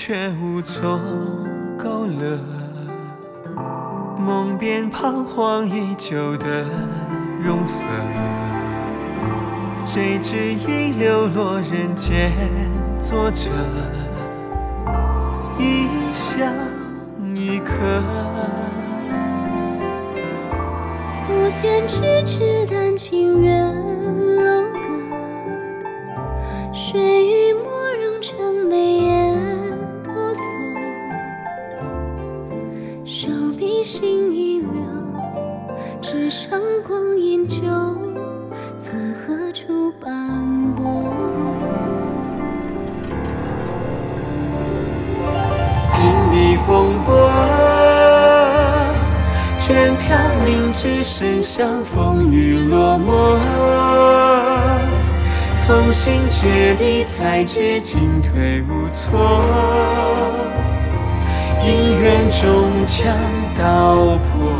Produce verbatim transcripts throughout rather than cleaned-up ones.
却无从勾勒，梦边彷徨已久的容色，谁知已流落人间，作者一香一刻。 不见咫尺丹青远楼阁，水与墨融成眉眼婆娑，手笔心一流，纸上光阴旧，从何处斑驳？ 平地风波，卷飘零只身相风雨落寞，同心决堤才知进退无措，姻缘终将道破。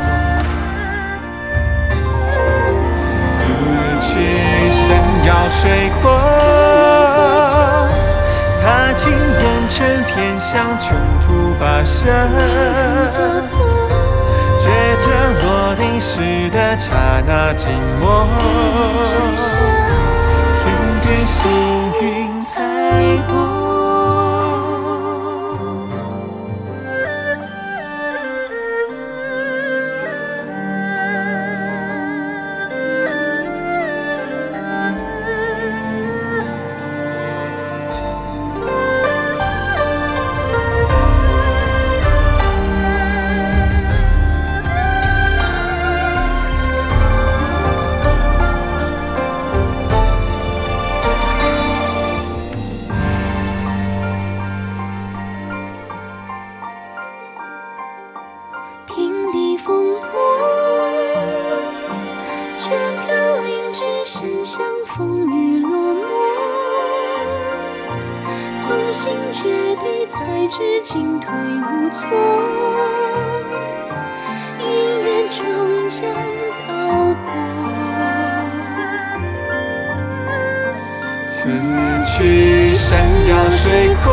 此去山遥水阔，踏尽烟尘偏向穷途跋涉，抉择落定时的刹那静默，天边星云太薄。 平地风波，卷飘零只身相风雨落寞，同心决堤才知进退无措，姻缘终将道破。 此去山遥水阔，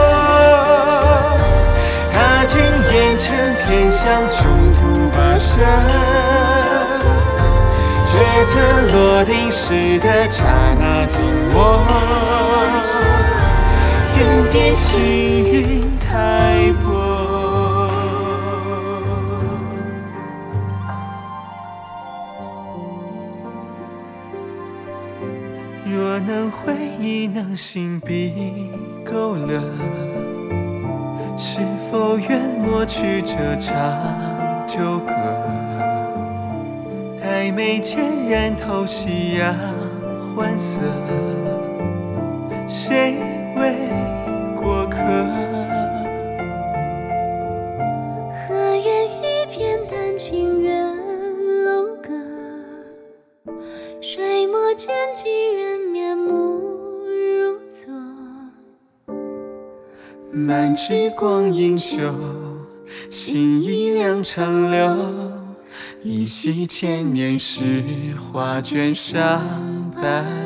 踏尽烟尘偏向穷途跋涉，抉择落定时的刹那静默，天边星云太薄。若能回忆，能心笔勾勒，是否愿抹去这场纠葛？待眉间染透夕阳欢色，谁为过客？ 何言一片丹青远楼阁，水墨间几人面目如昨。 漫纸光阴旧，心意两长留，依稀千年时画卷上白